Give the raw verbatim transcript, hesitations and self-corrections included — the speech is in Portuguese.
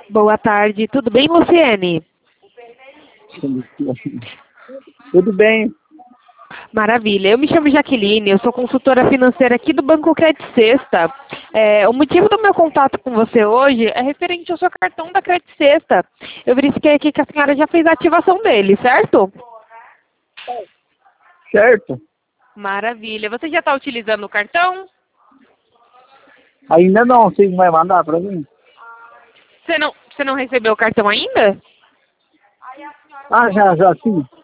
Boa tarde, tudo bem, Luciene? Tudo bem. Maravilha, eu me chamo Jaqueline, eu sou consultora financeira aqui do Banco Credit Sexta. É, o motivo do meu contato com você hoje é referente ao seu cartão da Credit Sexta. Eu verifiquei aqui que a senhora já fez a ativação dele, certo? Certo. Maravilha, você já está utilizando o cartão? Ainda não, vocês vai mandar para mim? Você não, você não recebeu o cartão ainda? Ah, já, já, sim.